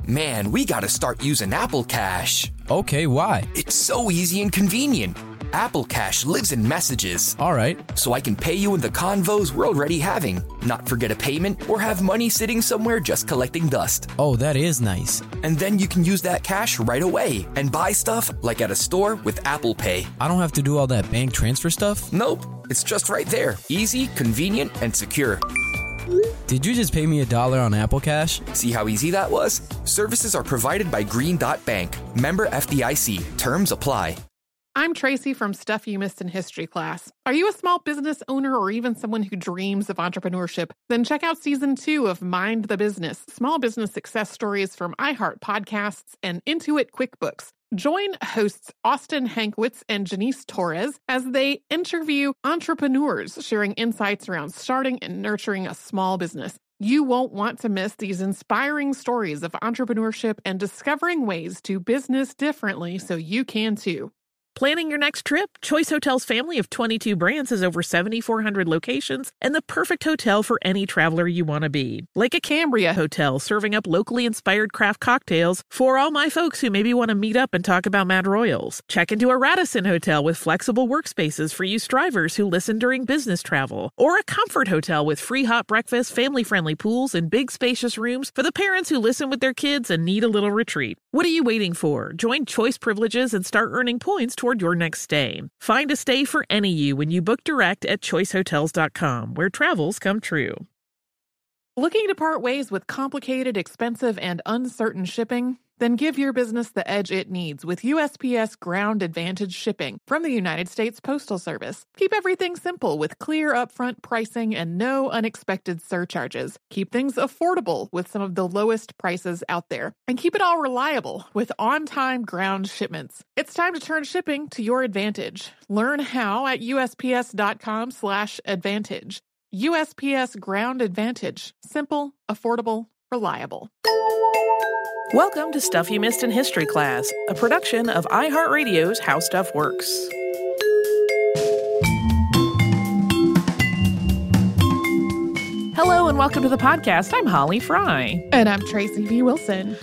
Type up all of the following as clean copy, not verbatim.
Man, we gotta start using Apple Cash. Okay, why? It's so easy and convenient. Apple Cash lives in messages. All right. So I can pay you in the convos we're already having, not forget a payment, or have money sitting somewhere just collecting dust. Oh, that is nice. And then you can use that cash right away and buy stuff like at a store with Apple Pay. I don't have to do all that bank transfer stuff? Nope, it's just right there. Easy, convenient, and secure. Did you just pay me $1 on Apple Cash? See how easy that was? Services are provided by Green Dot Bank. Member FDIC. Terms apply. I'm Tracy from Stuff You Missed in History class. Are you a small business owner or even someone who dreams of entrepreneurship? Then check out Season 2 of Mind the Business, small business success stories from iHeart Podcasts and Intuit QuickBooks. Join hosts Austin Hankwitz and Janice Torres as they interview entrepreneurs sharing insights around starting and nurturing a small business. You won't want to miss these inspiring stories of entrepreneurship and discovering ways to business differently so you can too. Planning your next trip? Choice Hotels' family of 22 brands has over 7,400 locations and the perfect hotel for any traveler you want to be. Like a Cambria Hotel, serving up locally inspired craft cocktails for all my folks who maybe want to meet up and talk about Mad Royals. Check into a Radisson Hotel with flexible workspaces for you strivers who listen during business travel. Or a Comfort Hotel with free hot breakfast, family-friendly pools, and big spacious rooms for the parents who listen with their kids and need a little retreat. What are you waiting for? Join Choice Privileges and start earning points toward your next stay. Find a stay for any you when you book direct at choicehotels.com, where travels come true. Looking to part ways with complicated, expensive, and uncertain shipping? Then give your business the edge it needs with USPS Ground Advantage shipping from the United States Postal Service. Keep everything simple with clear upfront pricing and no unexpected surcharges. Keep things affordable with some of the lowest prices out there. And keep it all reliable with on-time ground shipments. It's time to turn shipping to your advantage. Learn how at USPS.com/advantage. USPS Ground Advantage. Simple, affordable, reliable. Welcome to Stuff You Missed in History class, a production of iHeartRadio's How Stuff Works. Hello and welcome to the podcast. I'm Holly Fry. And I'm Tracy V. Wilson.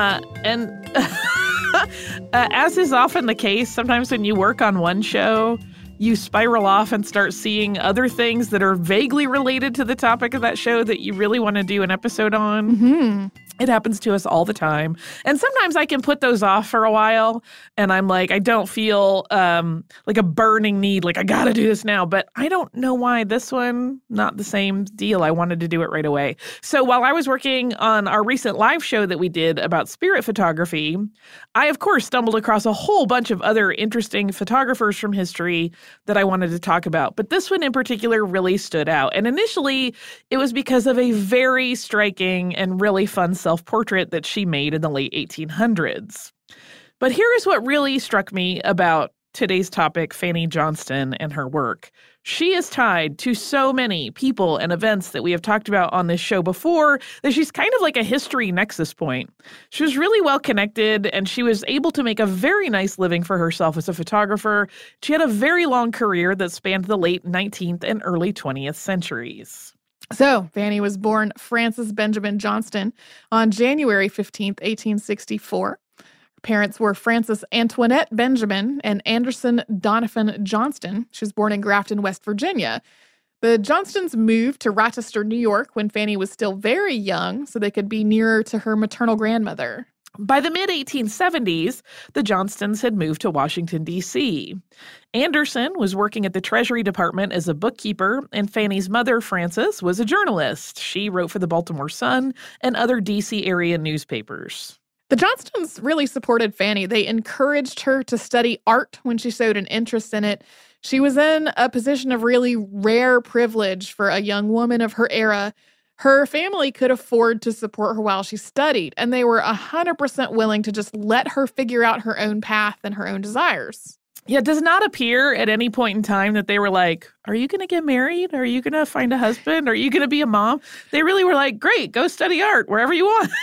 As is often the case, sometimes when you work on one show, you spiral off and start seeing other things that are vaguely related to the topic of that show that you really want to do an episode on. Mm-hmm. It happens to us all the time. And sometimes I can put those off for a while and I'm like, I don't feel like a burning need, like I got to do this now. But I don't know why this one, not the same deal. I wanted to do it right away. So while I was working on our recent live show that we did about spirit photography, I, of course, stumbled across a whole bunch of other interesting photographers from history that I wanted to talk about. But this one in particular really stood out. And initially, it was because of a very striking and really fun self-portrait that she made in the late 1800s. But here is what really struck me about today's topic, Fanny Johnston and her work. She is tied to so many people and events that we have talked about on this show before that she's kind of like a history nexus point. She was really well connected and she was able to make a very nice living for herself as a photographer. She had a very long career that spanned the late 19th and early 20th centuries. So, Fanny was born Frances Benjamin Johnston on January 15th, 1864. Her parents were Frances Antoinette Benjamin and Anderson Donovan Johnston. She was born in Grafton, West Virginia. The Johnstons moved to Rochester, New York when Fanny was still very young so they could be nearer to her maternal grandmother. By the mid-1870s, the Johnstons had moved to Washington, D.C. Anderson was working at the Treasury Department as a bookkeeper, and Fanny's mother, Frances, was a journalist. She wrote for the Baltimore Sun and other D.C. area newspapers. The Johnstons really supported Fanny. They encouraged her to study art when she showed an interest in it. She was in a position of really rare privilege for a young woman of her era. Her family could afford to support her while she studied, and they were 100% willing to just let her figure out her own path and her own desires. Yeah, it does not appear at any point in time that they were like, are you going to get married? Are you going to find a husband? Are you going to be a mom? They really were like, great, go study art wherever you want.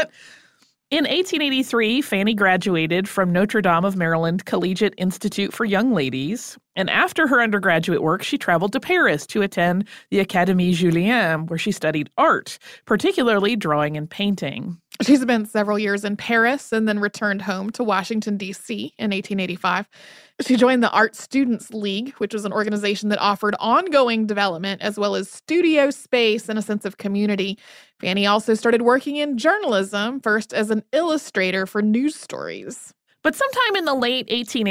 In 1883, Fanny graduated from Notre Dame of Maryland Collegiate Institute for Young Ladies. And after her undergraduate work, she traveled to Paris to attend the Académie Julian, where she studied art, particularly drawing and painting. She spent several years in Paris and then returned home to Washington, D.C. in 1885. She joined the Art Students League, which was an organization that offered ongoing development as well as studio space and a sense of community. Fanny also started working in journalism, first as an illustrator for news stories. But sometime in the late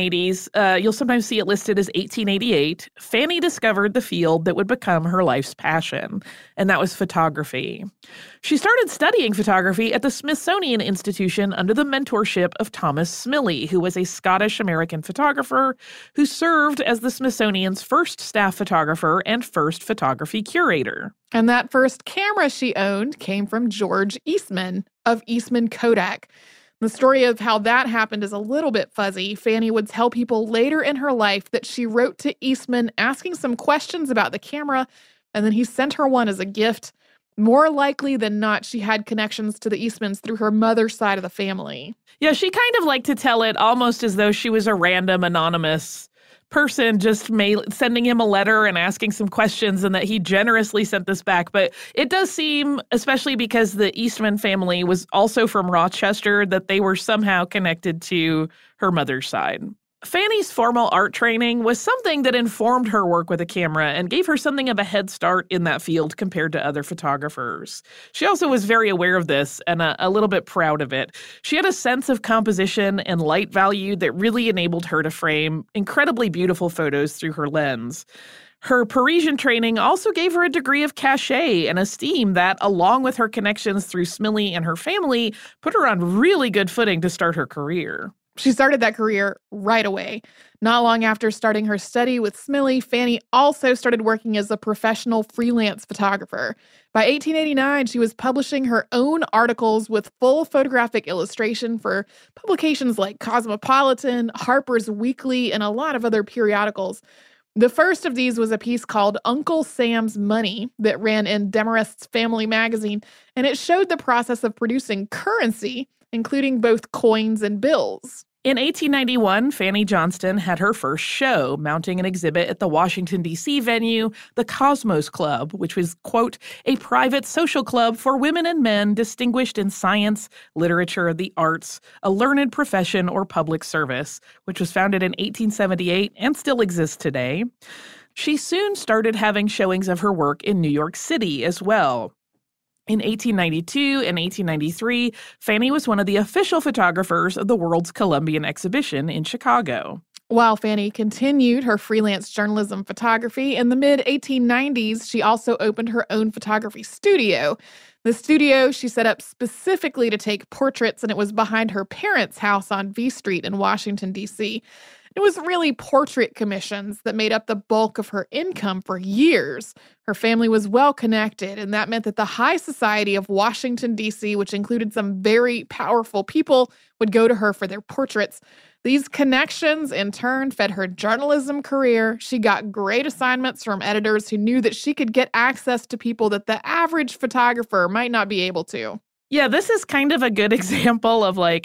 1880s, you'll sometimes see it listed as 1888, Fanny discovered the field that would become her life's passion, and that was photography. She started studying photography at the Smithsonian Institution under the mentorship of Thomas Smillie, who was a Scottish-American photographer who served as the Smithsonian's first staff photographer and first photography curator. And that first camera she owned came from George Eastman of Eastman Kodak. The story of how that happened is a little bit fuzzy. Fanny would tell people later in her life that she wrote to Eastman asking some questions about the camera, and then he sent her one as a gift. More likely than not, she had connections to the Eastmans through her mother's side of the family. Yeah, she kind of liked to tell it almost as though she was a random anonymous person just sending him a letter and asking some questions, and that he generously sent this back. But it does seem, especially because the Eastman family was also from Rochester, that they were somehow connected to her mother's side. Fanny's formal art training was something that informed her work with a camera and gave her something of a head start in that field compared to other photographers. She also was very aware of this and a little bit proud of it. She had a sense of composition and light value that really enabled her to frame incredibly beautiful photos through her lens. Her Parisian training also gave her a degree of cachet and esteem that, along with her connections through Smillie and her family, put her on really good footing to start her career. She started that career right away. Not long after starting her study with Smillie, Fanny also started working as a professional freelance photographer. By 1889, she was publishing her own articles with full photographic illustration for publications like Cosmopolitan, Harper's Weekly, and a lot of other periodicals. The first of these was a piece called Uncle Sam's Money that ran in Demarest's Family Magazine, and it showed the process of producing currency, including both coins and bills. In 1891, Fanny Johnston had her first show, mounting an exhibit at the Washington, D.C. venue, the Cosmos Club, which was, quote, a private social club for women and men distinguished in science, literature, the arts, a learned profession, or public service, which was founded in 1878 and still exists today. She soon started having showings of her work in New York City as well. In 1892 and 1893, Fanny was one of the official photographers of the World's Columbian Exhibition in Chicago. While Fanny continued her freelance journalism photography, in the mid-1890s, she also opened her own photography studio. The studio she set up specifically to take portraits, and it was behind her parents' house on V Street in Washington, D.C. It was really portrait commissions that made up the bulk of her income for years. Her family was well connected, and that meant that the high society of Washington, D.C., which included some very powerful people, would go to her for their portraits. These connections, in turn, fed her journalism career. She got great assignments from editors who knew that she could get access to people that the average photographer might not be able to. Yeah, this is kind of a good example of like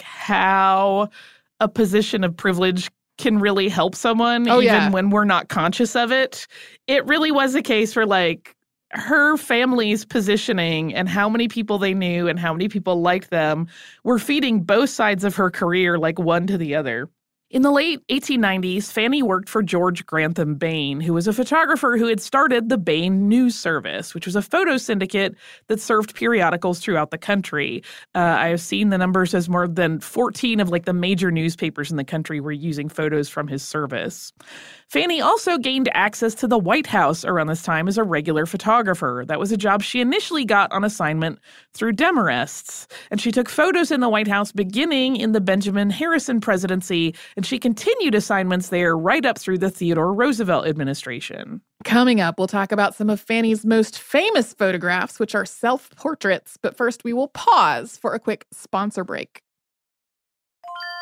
how a position of privilege can really help someone, when we're not conscious of it. It really was a case where like her family's positioning and how many people they knew and how many people liked them were feeding both sides of her career like one to the other. In the late 1890s, Fanny worked for George Grantham Bain, who was a photographer who had started the Bain News Service, which was a photo syndicate that served periodicals throughout the country. I have seen the numbers as more than 14 of like the major newspapers in the country were using photos from his service. Fanny also gained access to the White House around this time as a regular photographer. That was a job she initially got on assignment through Demarest's, and she took photos in the White House beginning in the Benjamin Harrison presidency, and she continued assignments there right up through the Theodore Roosevelt administration. Coming up, we'll talk about some of Fanny's most famous photographs, which are self-portraits. But first, we will pause for a quick sponsor break.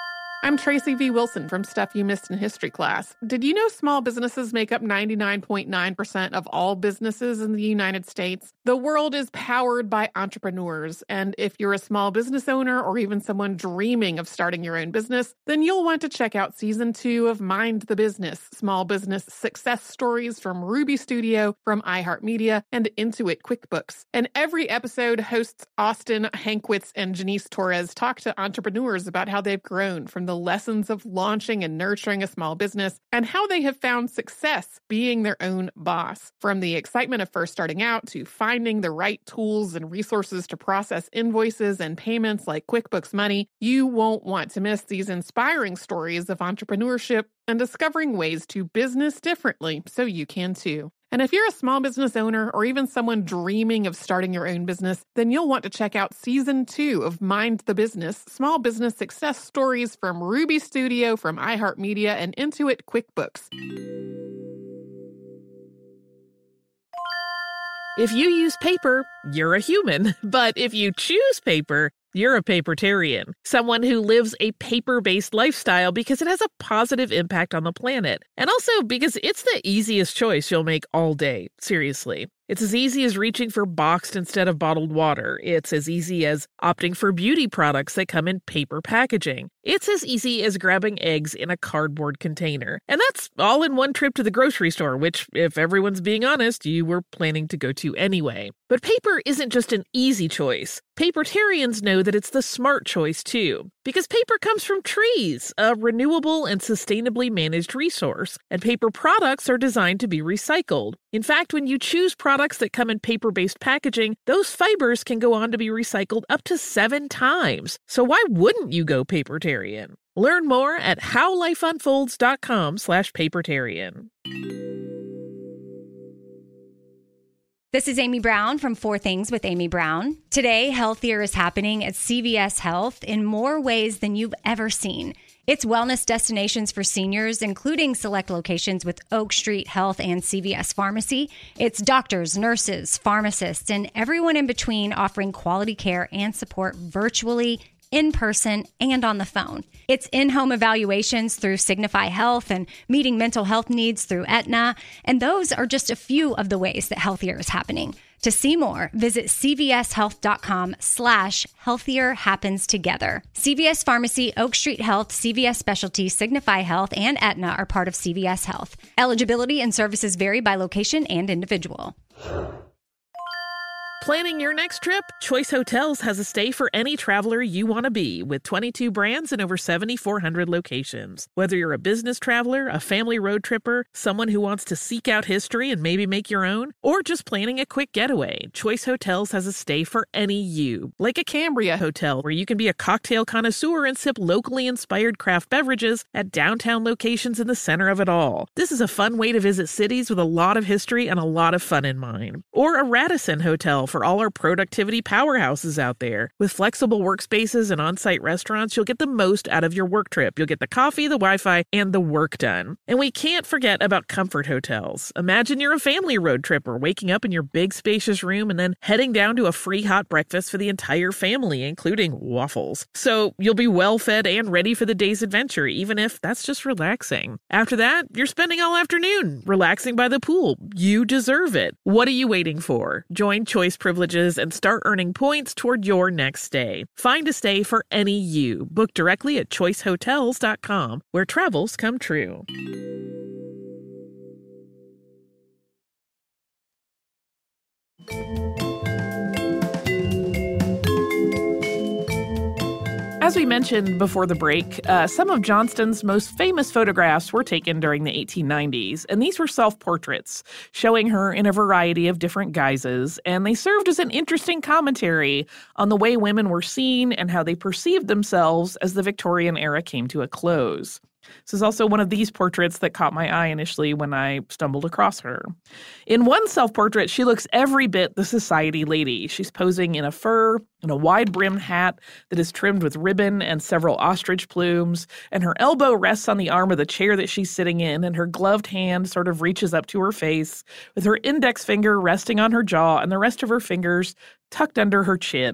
I'm Tracy V. Wilson from Stuff You Missed in History class. Did you know small businesses make up 99.9% of all businesses in the United States? The world is powered by entrepreneurs, and if you're a small business owner or even someone dreaming of starting your own business, then you'll want to check out Season 2 of Mind the Business, small business success stories from Ruby Studio, from iHeartMedia, and Intuit QuickBooks. And every episode, hosts Austin Hankwitz and Janice Torres talk to entrepreneurs about how they've grown from the lessons of launching and nurturing a small business and how they have found success being their own boss. From the excitement of first starting out to finding the right tools and resources to process invoices and payments like QuickBooks Money, you won't want to miss these inspiring stories of entrepreneurship and discovering ways to business differently so you can too. And if you're a small business owner or even someone dreaming of starting your own business, then you'll want to check out Season 2 of Mind the Business, small business success stories from Ruby Studio, from iHeartMedia, and Intuit QuickBooks. If you use paper, you're a human. But if you choose paper, you're a papertarian, someone who lives a paper-based lifestyle because it has a positive impact on the planet. And also because it's the easiest choice you'll make all day. Seriously. It's as easy as reaching for boxed instead of bottled water. It's as easy as opting for beauty products that come in paper packaging. It's as easy as grabbing eggs in a cardboard container. And that's all in one trip to the grocery store, which, if everyone's being honest, you were planning to go to anyway. But paper isn't just an easy choice. Papertarians know that it's the smart choice, too. Because paper comes from trees, a renewable and sustainably managed resource. And paper products are designed to be recycled. In fact, when you choose products that come in paper-based packaging, those fibers can go on to be recycled up to 7 times. So why wouldn't you go papertarian? Learn more at howlifeunfolds.com/papertarian. This is Amy Brown from 4 Things with Amy Brown. Today, healthier is happening at CVS Health in more ways than you've ever seen. It's wellness destinations for seniors, including select locations with Oak Street Health and CVS Pharmacy. It's doctors, nurses, pharmacists, and everyone in between offering quality care and support virtually, in person, and on the phone. It's in-home evaluations through Signify Health and meeting mental health needs through Aetna. And those are just a few of the ways that healthier is happening. To see more, visit cvshealth.com/healthier happens together. CVS Pharmacy, Oak Street Health, CVS Specialty, Signify Health, and Aetna are part of CVS Health. Eligibility and services vary by location and individual. Planning your next trip? Choice Hotels has a stay for any traveler you want to be, with 22 brands and over 7,400 locations. Whether you're a business traveler, a family road tripper, someone who wants to seek out history and maybe make your own, or just planning a quick getaway, Choice Hotels has a stay for any you. Like a Cambria Hotel, where you can be a cocktail connoisseur and sip locally inspired craft beverages at downtown locations in the center of it all. This is a fun way to visit cities with a lot of history and a lot of fun in mind. Or a Radisson Hotel for all our productivity powerhouses out there. With flexible workspaces and on-site restaurants, you'll get the most out of your work trip. You'll get the coffee, the Wi-Fi, and the work done. And we can't forget about Comfort Hotels. Imagine you're a family road tripper, waking up in your big spacious room and then heading down to a free hot breakfast for the entire family, including waffles. So you'll be well fed and ready for the day's adventure, even if that's just relaxing. After that, you're spending all afternoon relaxing by the pool. You deserve it. What are you waiting for? Join Choice Privileges and start earning points toward your next stay. Find a stay for any you. Book directly at choicehotels.com, where travels come true. As we mentioned before the break, some of Johnston's most famous photographs were taken during the 1890s, and these were self-portraits, showing her in a variety of different guises, and they served as an interesting commentary on the way women were seen and how they perceived themselves as the Victorian era came to a close. This is also one of these portraits that caught my eye initially when I stumbled across her. In one self-portrait, she looks every bit the society lady. She's posing in a fur and a wide-brimmed hat that is trimmed with ribbon and several ostrich plumes, and her elbow rests on the arm of the chair that she's sitting in, and her gloved hand sort of reaches up to her face, with her index finger resting on her jaw and the rest of her fingers tucked under her chin.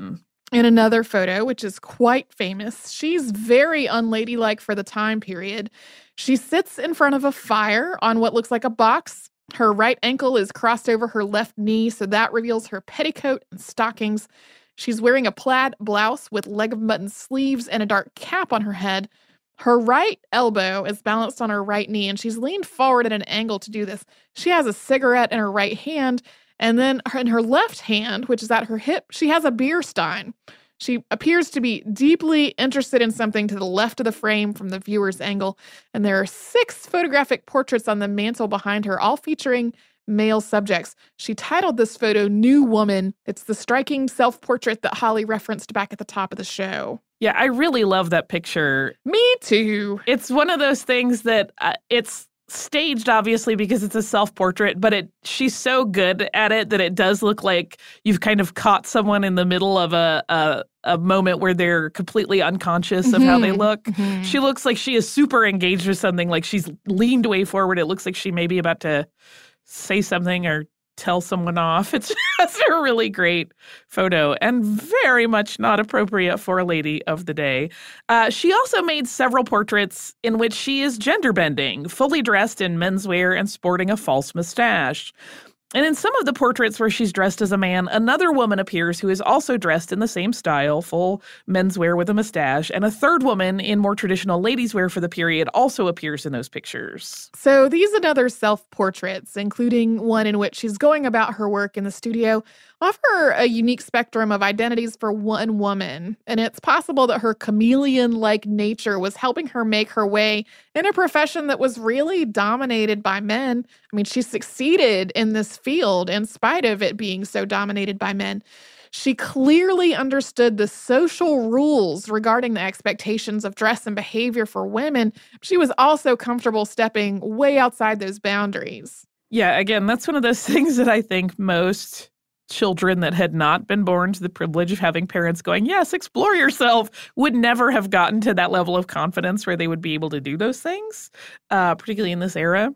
In another photo, which is quite famous, she's very unladylike for the time period. She sits in front of a fire on what looks like a box. Her right ankle is crossed over her left knee, so that reveals her petticoat and stockings. She's wearing a plaid blouse with leg of mutton sleeves and a dark cap on her head. Her right elbow is balanced on her right knee, and she's leaned forward at an angle to do this. She has a cigarette in her right hand, and then in her left hand, which is at her hip, she has a beer stein. She appears to be deeply interested in something to the left of the frame from the viewer's angle, and there are 6 photographic portraits on the mantle behind her, all featuring male subjects. She titled this photo New Woman. It's the striking self-portrait that Holly referenced back at the top of the show. Yeah, I really love that picture. Me too. It's one of those things that it's staged, obviously, because it's a self-portrait, but she's so good at it that it does look like you've kind of caught someone in the middle of a moment where they're completely unconscious of how they look. Mm-hmm. She looks like she is super engaged with something, like she's leaned way forward. It looks like she may be about to say something or tell someone off. It's just a really great photo and very much not appropriate for a lady of the day. She also made several portraits in which she is gender bending, fully dressed in menswear and sporting a false mustache. And in some of the portraits where she's dressed as a man, another woman appears who is also dressed in the same style, full menswear with a mustache, and a third woman in more traditional ladies' wear for the period also appears in those pictures. So these and other self-portraits, including one in which she's going about her work in the studio, offer a unique spectrum of identities for one woman, and it's possible that her chameleon-like nature was helping her make her way in a profession that was really dominated by men. I mean, she succeeded in this field in spite of it being so dominated by men. She clearly understood the social rules regarding the expectations of dress and behavior for women. She was also comfortable stepping way outside those boundaries. Yeah, again, that's one of those things that I think most children that had not been born to the privilege of having parents going, yes, explore yourself, would never have gotten to that level of confidence where they would be able to do those things, particularly in this era.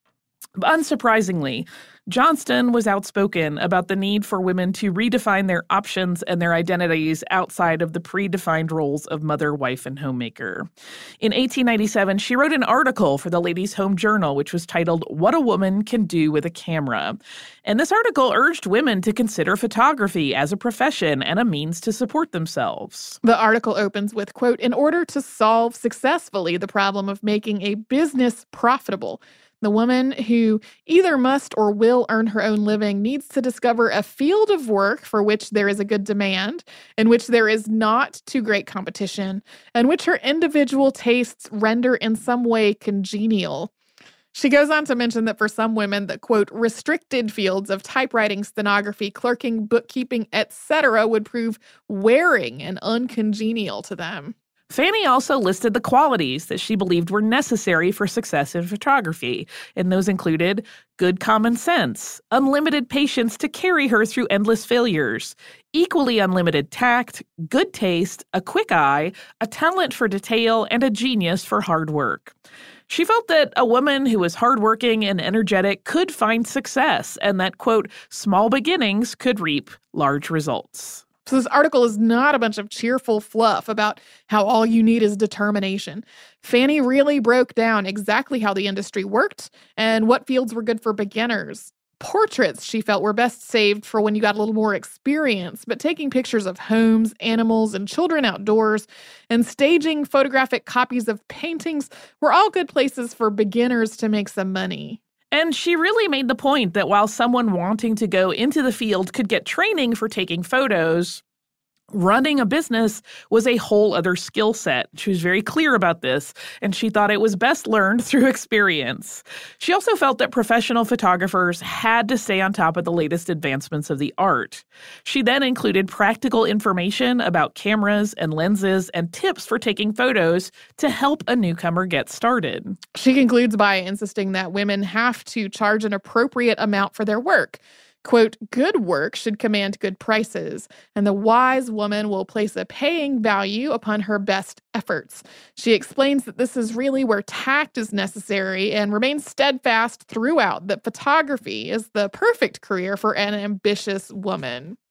Unsurprisingly, Johnston was outspoken about the need for women to redefine their options and their identities outside of the predefined roles of mother, wife, and homemaker. In 1897, she wrote an article for the Ladies' Home Journal, which was titled, What a Woman Can Do with a Camera. And this article urged women to consider photography as a profession and a means to support themselves. The article opens with, quote, in order to solve successfully the problem of making a business profitable, the woman who either must or will earn her own living needs to discover a field of work for which there is a good demand, in which there is not too great competition, and which her individual tastes render in some way congenial. She goes on to mention that for some women, the, quote, restricted fields of typewriting, stenography, clerking, bookkeeping, etc. would prove wearing and uncongenial to them. Fanny also listed the qualities that she believed were necessary for success in photography, and those included good common sense, unlimited patience to carry her through endless failures, equally unlimited tact, good taste, a quick eye, a talent for detail, and a genius for hard work. She felt that a woman who was hardworking and energetic could find success, and that, quote, small beginnings could reap large results. So this article is not a bunch of cheerful fluff about how all you need is determination. Fanny really broke down exactly how the industry worked and what fields were good for beginners. Portraits, she felt, were best saved for when you got a little more experience, but taking pictures of homes, animals, and children outdoors, and staging photographic copies of paintings were all good places for beginners to make some money. And she really made the point that while someone wanting to go into the field could get training for taking photos, running a business was a whole other skill set. She was very clear about this, and she thought it was best learned through experience. She also felt that professional photographers had to stay on top of the latest advancements of the art. She then included practical information about cameras and lenses and tips for taking photos to help a newcomer get started. She concludes by insisting that women have to charge an appropriate amount for their work. Quote, good work should command good prices, and the wise woman will place a paying value upon her best efforts. She explains that this is really where tact is necessary and remains steadfast throughout that photography is the perfect career for an ambitious woman.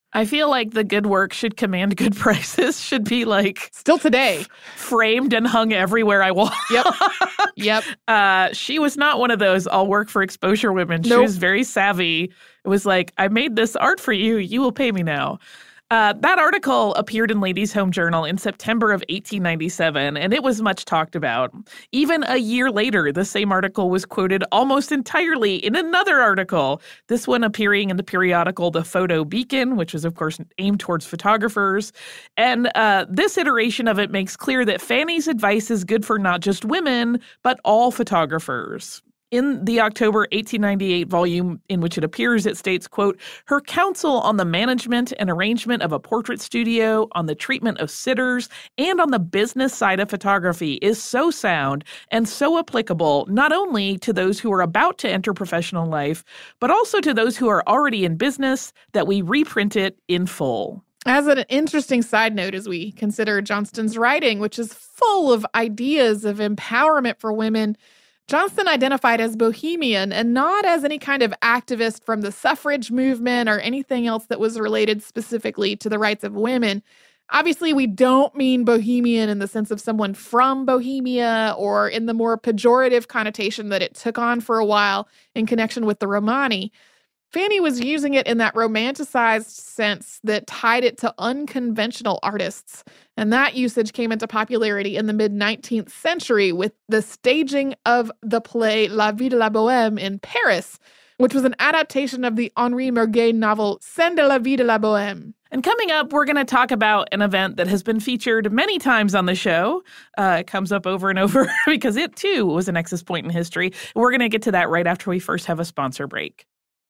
I feel like the good work should command good prices, should be like still today framed and hung everywhere I walk. Yep. She was not one of those I'll work for exposure women. She Nope. was very savvy. It was like, I made this art for you. You will pay me now. That article appeared in Ladies' Home Journal in September of 1897, and it was much talked about. Even a year later, the same article was quoted almost entirely in another article, this one appearing in the periodical The Photo Beacon, which was, of course, aimed towards photographers. And this iteration of it makes clear that Fanny's advice is good for not just women, but all photographers. In the October 1898 volume in which it appears, it states, quote, her counsel on the management and arrangement of a portrait studio, on the treatment of sitters, and on the business side of photography is so sound and so applicable not only to those who are about to enter professional life, but also to those who are already in business, that we reprint it in full. As an interesting side note, as we consider Johnston's writing, which is full of ideas of empowerment for women, Johnston identified as bohemian and not as any kind of activist from the suffrage movement or anything else that was related specifically to the rights of women. Obviously, we don't mean bohemian in the sense of someone from Bohemia or in the more pejorative connotation that it took on for a while in connection with the Romani. Fanny was using it in that romanticized sense that tied it to unconventional artists. And that usage came into popularity in the mid-19th century with the staging of the play La Vie de la Bohème in Paris, which was an adaptation of the Henri Murger novel Scènes de la Vie de la Bohème. And coming up, we're going to talk about an event that has been featured many times on the show. It comes up over and over because it, too, was a nexus point in history. We're going to get to that right after we first have a sponsor break.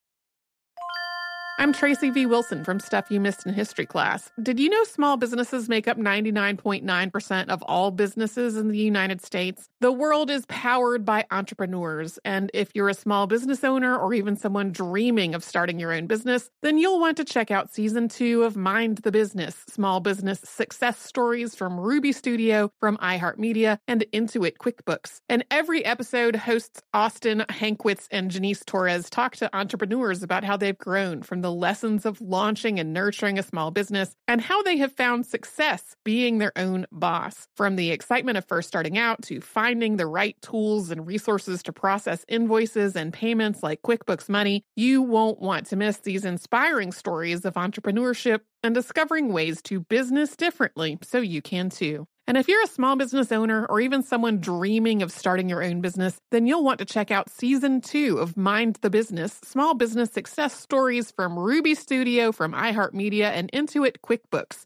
I'm Tracy V. Wilson from Stuff You Missed in History Class. Did you know small businesses make up 99.9% of all businesses in the United States? The world is powered by entrepreneurs, and if you're a small business owner or even someone dreaming of starting your own business, then you'll want to check out Season 2 of Mind the Business, Small Business Success Stories from Ruby Studio, from iHeartMedia, and Intuit QuickBooks. And every episode, hosts Austin Hankwitz and Janice Torres talk to entrepreneurs about how they've grown from the lessons of launching and nurturing a small business and how they have found success being their own boss. From the excitement of first starting out to finding the right tools and resources to process invoices and payments like QuickBooks Money, you won't want to miss these inspiring stories of entrepreneurship and discovering ways to business differently so you can too. And if you're a small business owner or even someone dreaming of starting your own business, then you'll want to check out Season 2 of Mind the Business, Small Business Success Stories from Ruby Studio, from iHeartMedia, and Intuit QuickBooks.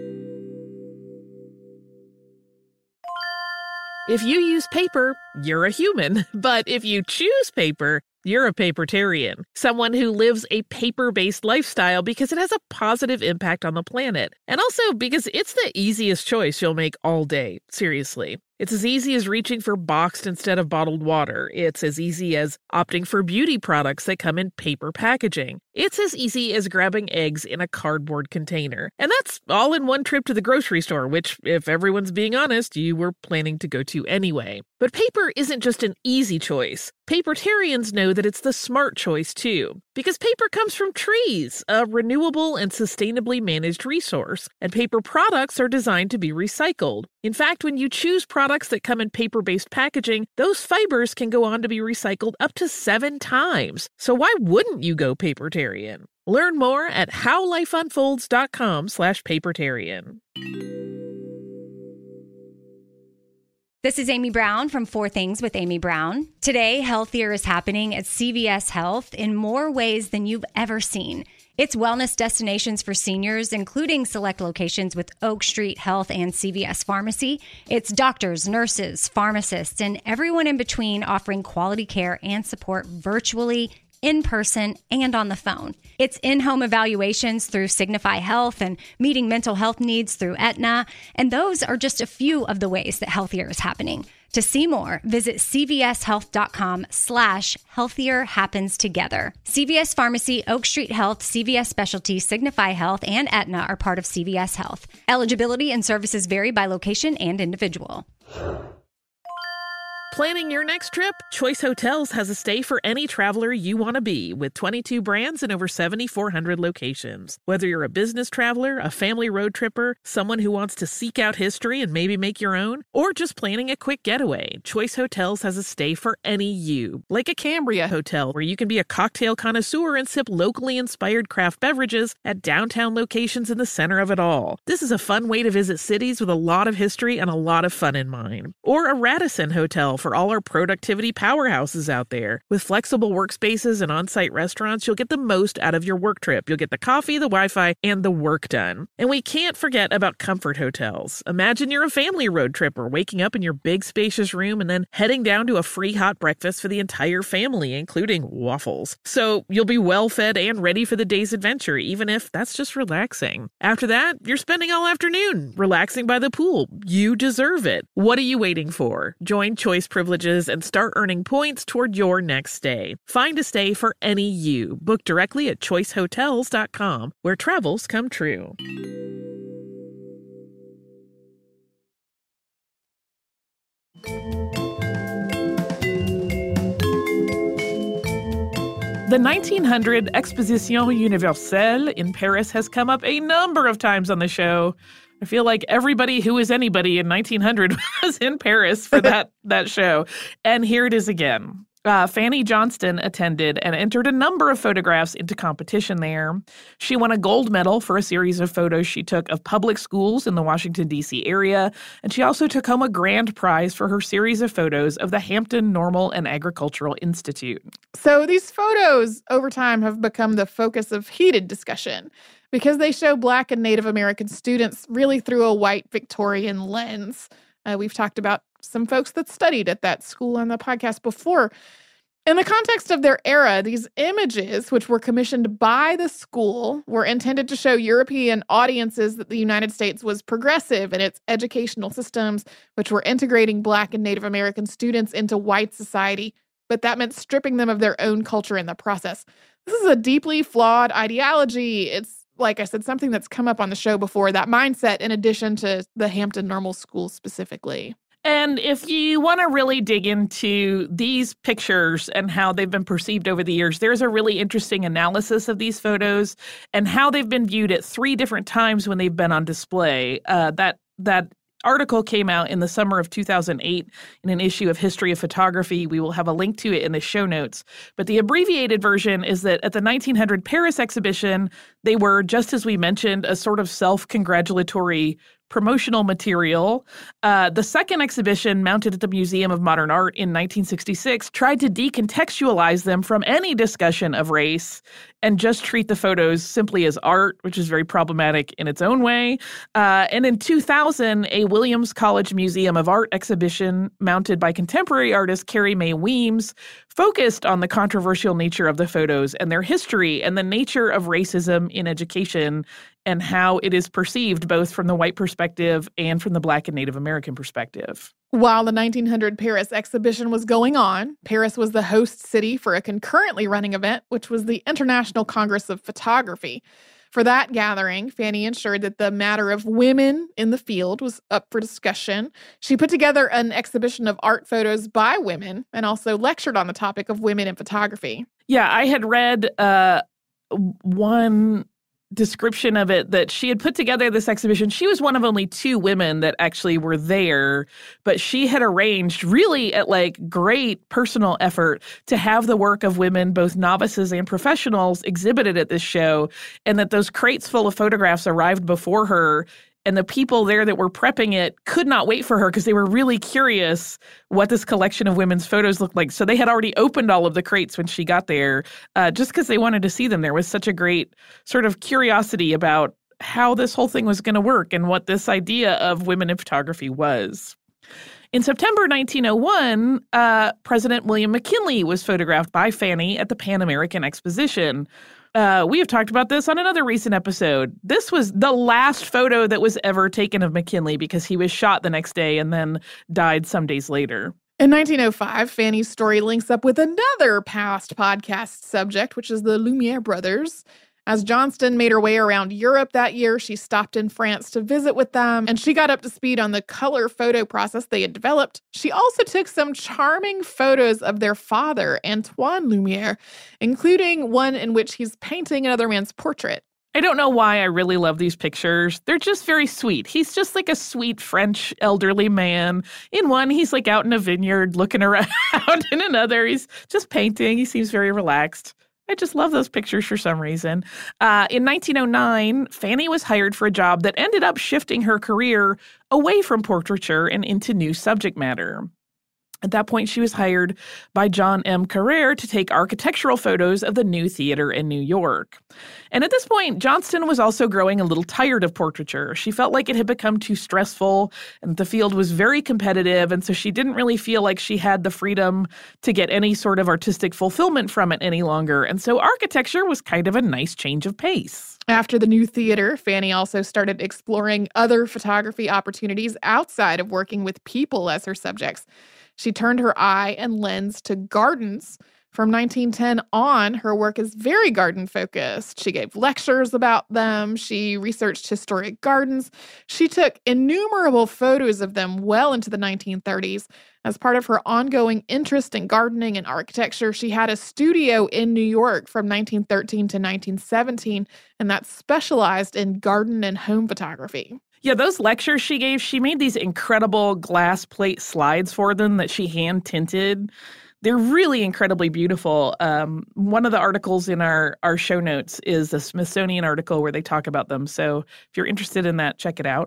If you use paper, you're a human. But if you choose paper, you're a papertarian, someone who lives a paper-based lifestyle because it has a positive impact on the planet. And also because it's the easiest choice you'll make all day, seriously. It's as easy as reaching for boxed instead of bottled water. It's as easy as opting for beauty products that come in paper packaging. It's as easy as grabbing eggs in a cardboard container. And that's all in one trip to the grocery store, which, if everyone's being honest, you were planning to go to anyway. But paper isn't just an easy choice. Papertarians know that it's the smart choice, too. Because paper comes from trees, a renewable and sustainably managed resource. And paper products are designed to be recycled. In fact, when you choose products that come in paper-based packaging, those fibers can go on to be recycled up to 7 times. So why wouldn't you go papertarian? Learn more at howlifeunfolds.com/papertarian. This is Amy Brown from 4 Things with Amy Brown. Today, healthier is happening at CVS Health in more ways than you've ever seen. It's wellness destinations for seniors, including select locations with Oak Street Health and CVS Pharmacy. It's doctors, nurses, pharmacists, and everyone in between offering quality care and support virtually, in person, and on the phone. It's in-home evaluations through Signify Health and meeting mental health needs through Aetna. And those are just a few of the ways that healthier is happening. To see more, visit cvshealth.com/healthier happens together. CVS Pharmacy, Oak Street Health, CVS Specialty, Signify Health, and Aetna are part of CVS Health. Eligibility and services vary by location and individual. Planning your next trip? Choice Hotels has a stay for any traveler you want to be, with 22 brands and over 7,400 locations. Whether you're a business traveler, a family road tripper, someone who wants to seek out history and maybe make your own, or just planning a quick getaway, Choice Hotels has a stay for any you. Like a Cambria Hotel, where you can be a cocktail connoisseur and sip locally inspired craft beverages at downtown locations in the center of it all. This is a fun way to visit cities with a lot of history and a lot of fun in mind. Or a Radisson Hotel for all our productivity powerhouses out there. With flexible workspaces and on-site restaurants, you'll get the most out of your work trip. You'll get the coffee, the Wi-Fi, and the work done. And we can't forget about Comfort Hotels. Imagine you're a family road tripper, waking up in your big spacious room and then heading down to a free hot breakfast for the entire family, including waffles. So you'll be well fed and ready for the day's adventure, even if that's just relaxing. After that, you're spending all afternoon relaxing by the pool. You deserve it. What are you waiting for? Join Choice Privileges and start earning points toward your next stay. Find a stay for any you. Book directly at choicehotels.com, where travels come true. The 1900 Exposition Universelle in Paris has come up a number of times on the show. I feel like everybody who is anybody in 1900 was in Paris for that show. And here it is again. Fanny Johnston attended and entered a number of photographs into competition there. She won a gold medal for a series of photos she took of public schools in the Washington, D.C. area, and she also took home a grand prize for her series of photos of the Hampton Normal and Agricultural Institute. So these photos over time have become the focus of heated discussion because they show Black and Native American students really through a white Victorian lens. We've talked about some folks that studied at that school on the podcast before. In the context of their era, these images, which were commissioned by the school, were intended to show European audiences that the United States was progressive in its educational systems, which were integrating Black and Native American students into white society, but that meant stripping them of their own culture in the process. This is a deeply flawed ideology. It's, like I said, something that's come up on the show before, that mindset, in addition to the Hampton Normal School specifically. And if you want to really dig into these pictures and how they've been perceived over the years, there's a really interesting analysis of these photos and how they've been viewed at 3 different times when they've been on display. That article came out in the summer of 2008 in an issue of History of Photography. We will have a link to it in the show notes. But the abbreviated version is that at the 1900 Paris exhibition, they were, just as we mentioned, a sort of self-congratulatory promotional material. The second exhibition, mounted at the Museum of Modern Art in 1966, tried to decontextualize them from any discussion of race and just treat the photos simply as art, which is very problematic in its own way. And in 2000, a Williams College Museum of Art exhibition mounted by contemporary artist Carrie Mae Weems focused on the controversial nature of the photos and their history and the nature of racism in education and how it is perceived both from the white perspective and from the Black and Native American perspective. While the 1900 Paris exhibition was going on, Paris was the host city for a concurrently running event, which was the International Congress of Photography. For that gathering, Fanny ensured that the matter of women in the field was up for discussion. She put together an exhibition of art photos by women and also lectured on the topic of women in photography. Yeah, I had read one description of it that she had put together this exhibition. She was one of only 2 women that actually were there, but she had arranged really at great personal effort to have the work of women, both novices and professionals, exhibited at this show, and that those crates full of photographs arrived before her. And the people there that were prepping it could not wait for her because they were really curious what this collection of women's photos looked like. So they had already opened all of the crates when she got there just because they wanted to see them. There was such a great sort of curiosity about how this whole thing was going to work and what this idea of women in photography was. In September 1901, President William McKinley was photographed by Fanny at the Pan American Exposition. We have talked about this on another recent episode. This was the last photo that was ever taken of McKinley because he was shot the next day and then died some days later. In 1905, Fanny's story links up with another past podcast subject, which is the Lumiere brothers. As Johnston made her way around Europe that year, she stopped in France to visit with them, and she got up to speed on the color photo process they had developed. She also took some charming photos of their father, Antoine Lumière, including one in which he's painting another man's portrait. I don't know why I really love these pictures. They're just very sweet. He's just like a sweet French elderly man. In one, he's like out in a vineyard looking around. In another, he's just painting. He seems very relaxed. I just love those pictures for some reason. In 1909, Fanny was hired for a job that ended up shifting her career away from portraiture and into new subject matter. At that point, she was hired by John M. Carrère to take architectural photos of the New Theater in New York. And at this point, Johnston was also growing a little tired of portraiture. She felt like it had become too stressful and the field was very competitive, and so she didn't really feel like she had the freedom to get any sort of artistic fulfillment from it any longer. And so architecture was kind of a nice change of pace. After the New Theater, Fanny also started exploring other photography opportunities outside of working with people as her subjects. She turned her eye and lens to gardens. From 1910 on, her work is very garden-focused. She gave lectures about them. She researched historic gardens. She took innumerable photos of them well into the 1930s. As part of her ongoing interest in gardening and architecture, she had a studio in New York from 1913 to 1917, and that specialized in garden and home photography. Yeah, those lectures she gave, she made these incredible glass plate slides for them that she hand tinted. They're really incredibly beautiful. One of the articles in our show notes is a Smithsonian article where they talk about them. So if you're interested in that, check it out.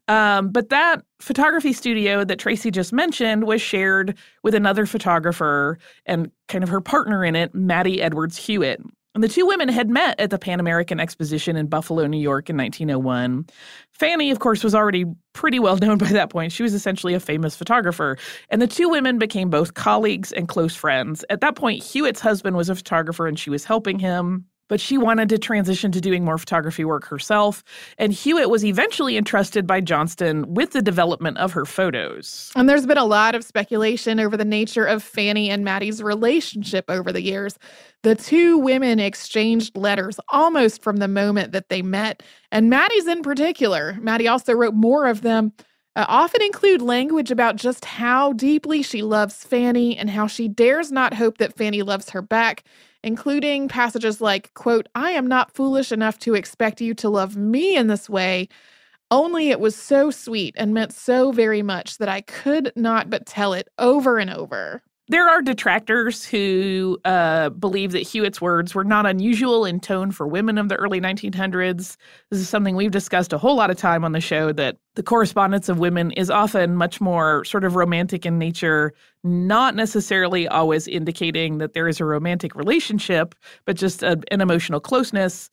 But that photography studio that Tracy just mentioned was shared with another photographer and kind of her partner in it, Mattie Edwards Hewitt. And the two women had met at the Pan American Exposition in Buffalo, New York in 1901. Fanny, of course, was already pretty well known by that point. She was essentially a famous photographer. And the two women became both colleagues and close friends. At that point, Hewitt's husband was a photographer and she was helping him. But she wanted to transition to doing more photography work herself. And Hewitt was eventually entrusted by Johnston with the development of her photos. And there's been a lot of speculation over the nature of Fanny and Mattie's relationship over the years. The two women exchanged letters almost from the moment that they met. And Mattie's in particular. Mattie also wrote more of them. Often include language about just how deeply she loves Fanny and how she dares not hope that Fanny loves her back, including passages like, quote, "I am not foolish enough to expect you to love me in this way. Only it was so sweet and meant so very much that I could not but tell it over and over." There are detractors who believe that Hewitt's words were not unusual in tone for women of the early 1900s. This is something we've discussed a whole lot of time on the show, that the correspondence of women is often much more sort of romantic in nature, not necessarily always indicating that there is a romantic relationship, but just an emotional closeness.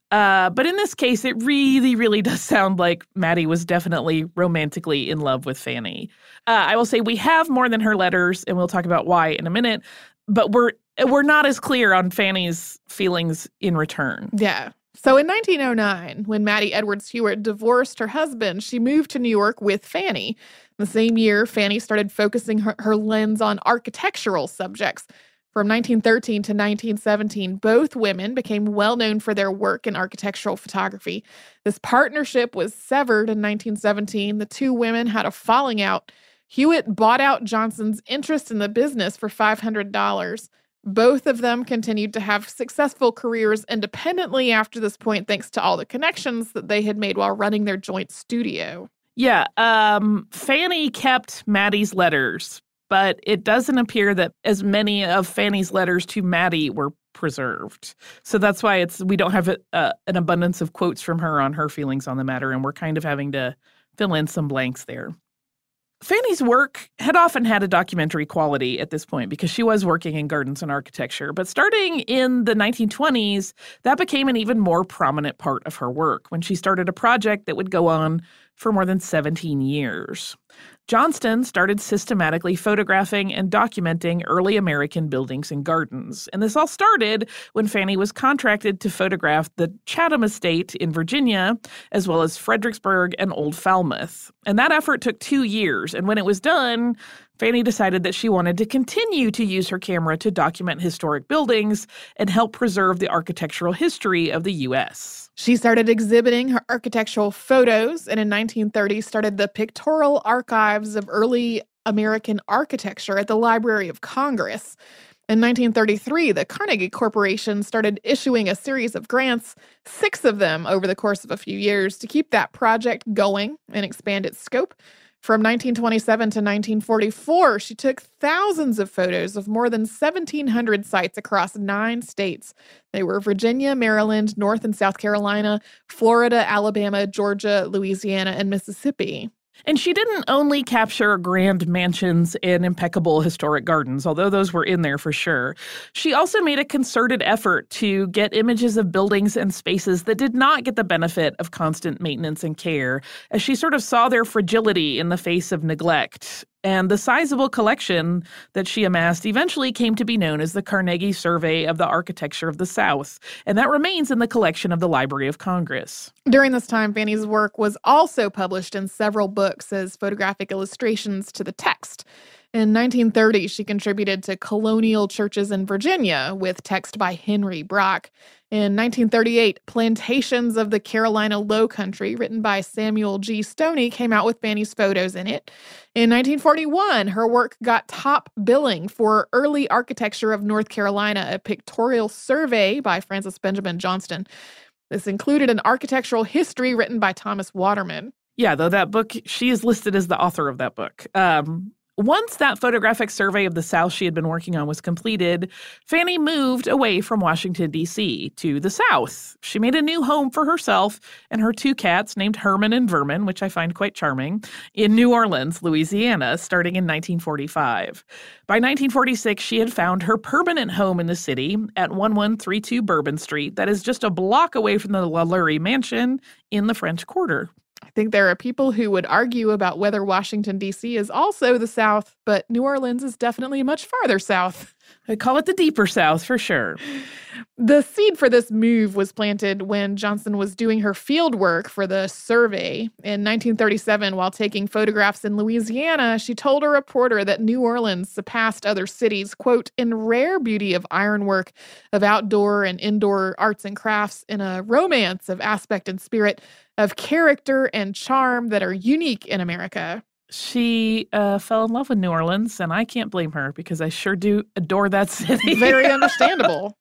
But in this case, it really, really does sound like Mattie was definitely romantically in love with Fanny. I will say we have more than her letters, and we'll talk about why in a minute, but we're not as clear on Fanny's feelings in return. Yeah. So in 1909, when Mattie Edwards Hewitt divorced her husband, she moved to New York with Fanny. The same year, Fanny started focusing her lens on architectural subjects. From 1913 to 1917, both women became well known for their work in architectural photography. This partnership was severed in 1917. The two women had a falling out. Hewitt bought out Johnston's interest in the business for $500. Both of them continued to have successful careers independently after this point, thanks to all the connections that they had made while running their joint studio. Yeah, Fanny kept Mattie's letters, but it doesn't appear that as many of Fanny's letters to Mattie were preserved. So that's why we don't have an abundance of quotes from her on her feelings on the matter, and we're kind of having to fill in some blanks there. Fanny's work had often had a documentary quality at this point because she was working in gardens and architecture. But starting in the 1920s, that became an even more prominent part of her work when she started a project that would go on for more than 17 years. Johnston started systematically photographing and documenting early American buildings and gardens. And this all started when Fanny was contracted to photograph the Chatham Estate in Virginia, as well as Fredericksburg and Old Falmouth. And that effort took 2 years. And when it was done, Fanny decided that she wanted to continue to use her camera to document historic buildings and help preserve the architectural history of the U.S. She started exhibiting her architectural photos and in 1930 started the Pictorial Archives of Early American Architecture at the Library of Congress. In 1933, the Carnegie Corporation started issuing a series of grants, 6 of them over the course of a few years, to keep that project going and expand its scope. From 1927 to 1944, she took thousands of photos of more than 1,700 sites across 9 states. They were Virginia, Maryland, North and South Carolina, Florida, Alabama, Georgia, Louisiana, and Mississippi. And she didn't only capture grand mansions and impeccable historic gardens, although those were in there for sure. She also made a concerted effort to get images of buildings and spaces that did not get the benefit of constant maintenance and care, as she sort of saw their fragility in the face of neglect. And the sizable collection that she amassed eventually came to be known as the Carnegie Survey of the Architecture of the South, and that remains in the collection of the Library of Congress. During this time, Fanny's work was also published in several books as photographic illustrations to the text. In 1930, she contributed to Colonial Churches in Virginia with text by Henry Brock. In 1938, Plantations of the Carolina Low Country, written by Samuel G. Stoney, came out with Fanny's photos in it. In 1941, her work got top billing for Early Architecture of North Carolina, a pictorial survey by Francis Benjamin Johnston. This included an architectural history written by Thomas Waterman. Yeah, though that book, she is listed as the author of that book. Once that photographic survey of the South she had been working on was completed, Fanny moved away from Washington, D.C. to the South. She made a new home for herself and her 2 cats named Herman and Vermin, which I find quite charming, in New Orleans, Louisiana, starting in 1945. By 1946, she had found her permanent home in the city at 1132 Bourbon Street, that is just a block away from the LaLaurie Mansion in the French Quarter. I think there are people who would argue about whether Washington, D.C. is also the South, but New Orleans is definitely much farther south. I call it the deeper South for sure. The seed for this move was planted when Johnston was doing her field work for the survey. In 1937, while taking photographs in Louisiana, she told a reporter that New Orleans surpassed other cities, quote, in rare beauty of ironwork, of outdoor and indoor arts and crafts, in a romance of aspect and spirit, of character and charm that are unique in America. She fell in love with New Orleans, and I can't blame her because I sure do adore that city. Very understandable.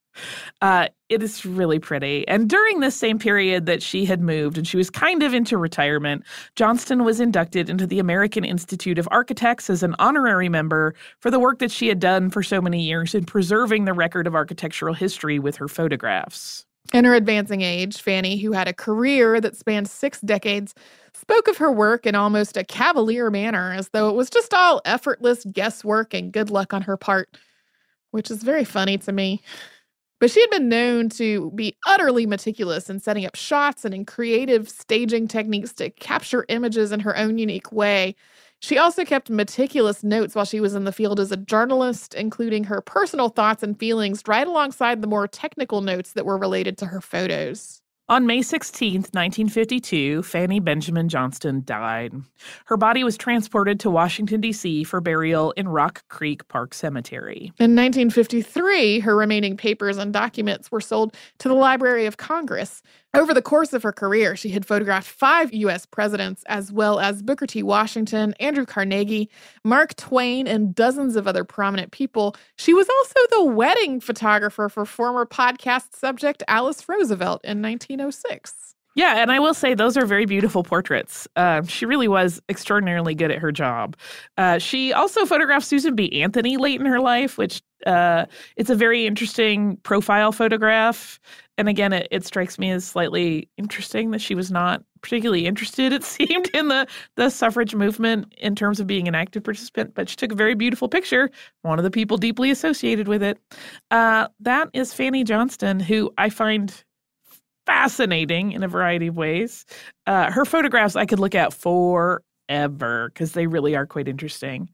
It is really pretty. And during this same period that she had moved and she was kind of into retirement, Johnston was inducted into the American Institute of Architects as an honorary member for the work that she had done for so many years in preserving the record of architectural history with her photographs. In her advancing age, Fanny, who had a career that spanned 6 decades, spoke of her work in almost a cavalier manner, as though it was just all effortless guesswork and good luck on her part, which is very funny to me. But she had been known to be utterly meticulous in setting up shots and in creative staging techniques to capture images in her own unique way. She also kept meticulous notes while she was in the field as a journalist, including her personal thoughts and feelings right alongside the more technical notes that were related to her photos. On May 16, 1952, Fanny Benjamin Johnston died. Her body was transported to Washington, D.C. for burial in Rock Creek Park Cemetery. In 1953, her remaining papers and documents were sold to the Library of Congress. Over the course of her career, she had photographed 5 U.S. presidents, as well as Booker T. Washington, Andrew Carnegie, Mark Twain, and dozens of other prominent people. She was also the wedding photographer for former podcast subject Alice Roosevelt in 1906. Yeah, and I will say those are very beautiful portraits. She really was extraordinarily good at her job. She also photographed Susan B. Anthony late in her life, which it's a very interesting profile photograph. And again, it strikes me as slightly interesting that she was not particularly interested, it seemed, in the suffrage movement in terms of being an active participant. But she took a very beautiful picture, one of the people deeply associated with it. That is Fanny Johnston, who I find fascinating in a variety of ways. Her photographs I could look at forever because they really are quite interesting.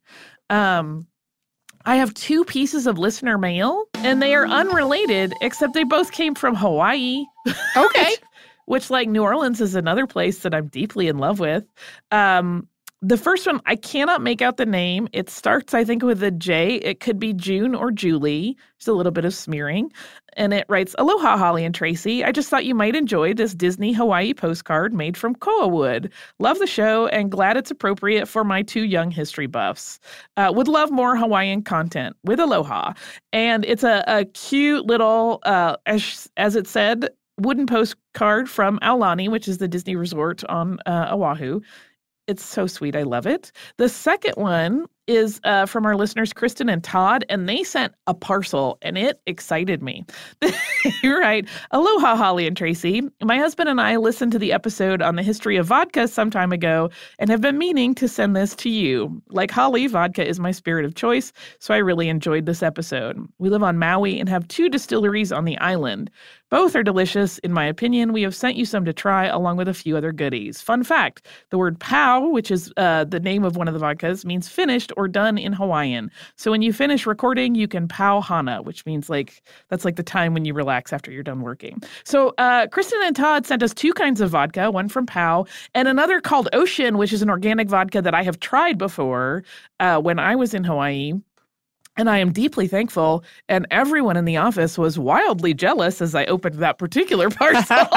I have 2 pieces of listener mail, and they are unrelated, except they both came from Hawaii. Okay. which, like New Orleans, is another place that I'm deeply in love with. The first one, I cannot make out the name. It starts, I think, with a J. It could be June or Julie. Just a little bit of smearing. And it writes, Aloha, Holly and Tracy. I just thought you might enjoy this Disney Hawaii postcard made from koa wood. Love the show and glad it's appropriate for my 2 young history buffs. Would love more Hawaiian content with aloha. And it's a cute little, as it said, wooden postcard from Aulani, which is the Disney resort on Oahu. It's so sweet. I love it. The second one is from our listeners, Kristen and Todd, and they sent a parcel, and it excited me. You're right. Aloha, Holly and Tracy. My husband and I listened to the episode on the history of vodka some time ago and have been meaning to send this to you. Like Holly, vodka is my spirit of choice, so I really enjoyed this episode. We live on Maui and have 2 distilleries on the island. Both are delicious, in my opinion. We have sent you some to try, along with a few other goodies. Fun fact, the word pau, which is the name of one of the vodkas, means finished or done in Hawaiian. So when you finish recording, you can pau hana, which means that's like the time when you relax after you're done working. So Kristen and Todd sent us 2 kinds of vodka, one from Pau and another called Ocean, which is an organic vodka that I have tried before when I was in Hawaii. And I am deeply thankful, and everyone in the office was wildly jealous as I opened that particular parcel.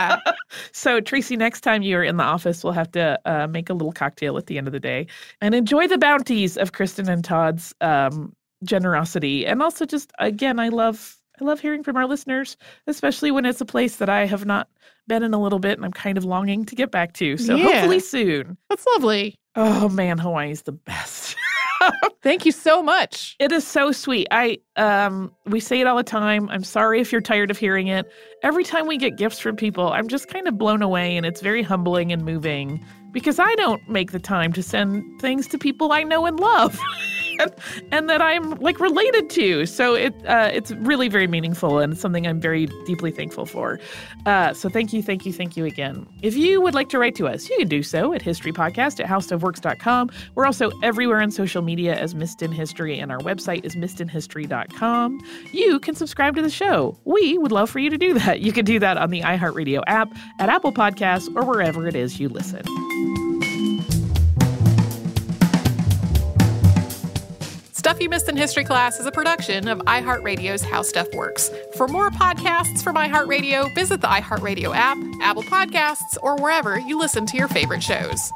So, Tracy, next time you're in the office, we'll have to make a little cocktail at the end of the day and enjoy the bounties of Kristen and Todd's generosity. And also just, again, I love hearing from our listeners, especially when it's a place that I have not been in a little bit and I'm kind of longing to get back to. So hopefully soon. That's lovely. Oh, man, Hawaii's the best. Thank you so much. It is so sweet. We say it all the time. I'm sorry if you're tired of hearing it. Every time we get gifts from people, I'm just kind of blown away, and it's very humbling and moving because I don't make the time to send things to people I know and love and that I'm related to. So it's really very meaningful, and it's something I'm very deeply thankful for. So thank you again. If you would like to write to us, you can do so at historypodcast@howstuffworks.com. We're also everywhere on social media as Missed in History, and our website is missedinhistory.com. You can subscribe to the show. We would love for you to do that. You can do that on the iHeartRadio app, at Apple Podcasts, or wherever it is you listen. Stuff You Missed in History Class is a production of iHeartRadio's How Stuff Works. For more podcasts from iHeartRadio, visit the iHeartRadio app, Apple Podcasts, or wherever you listen to your favorite shows.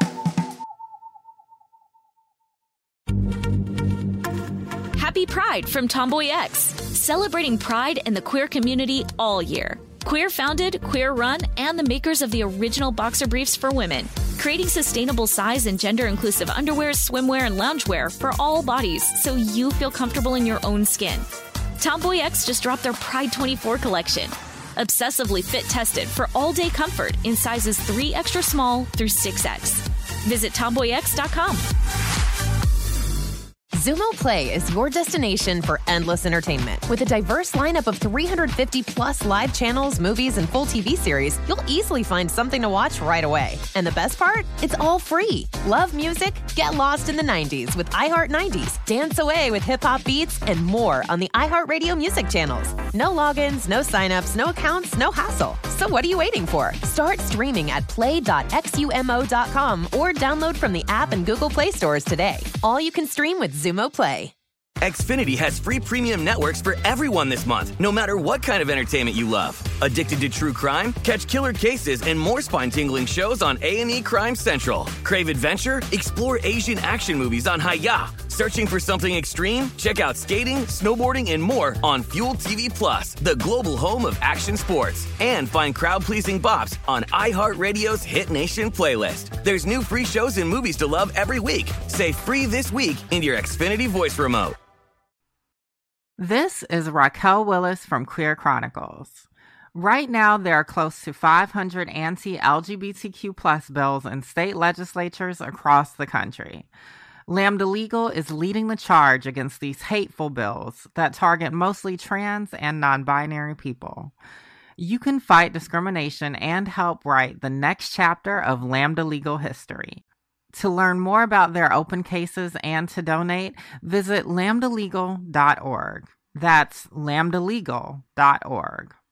Happy Pride from Tomboy X, celebrating pride and the queer community all year. Queer founded, queer run, and the makers of the original boxer briefs for women, creating sustainable size and gender inclusive underwear, swimwear, and loungewear for all bodies so you feel comfortable in your own skin. Tomboy X just dropped their Pride 24 collection, obsessively fit tested for all day comfort in sizes 3 extra small through 6X. Visit tomboyx.com. Zumo Play is your destination for endless entertainment. With a diverse lineup of 350-plus live channels, movies, and full TV series, you'll easily find something to watch right away. And the best part? It's all free. Love music? Get lost in the 90s with iHeart 90s. Dance away with hip-hop beats and more on the iHeartRadio music channels. No logins, no signups, no accounts, no hassle. So what are you waiting for? Start streaming at play.xumo.com or download from the app and Google Play stores today. All you can stream with Zumo Play. Xfinity has free premium networks for everyone this month, no matter what kind of entertainment you love. Addicted to true crime? Catch killer cases and more spine-tingling shows on A&E Crime Central. Crave adventure? Explore Asian action movies on Hi-Ya. Searching for something extreme? Check out skating, snowboarding, and more on Fuel TV Plus, the global home of action sports. And find crowd-pleasing bops on iHeartRadio's Hit Nation playlist. There's new free shows and movies to love every week. Say free this week in your Xfinity voice remote. This is Raquel Willis from Queer Chronicles. Right now, there are close to 500 anti-LGBTQ+ bills in state legislatures across the country. Lambda Legal is leading the charge against these hateful bills that target mostly trans and non-binary people. You can fight discrimination and help write the next chapter of Lambda Legal history. To learn more about their open cases and to donate, visit lambdalegal.org. That's lambdalegal.org.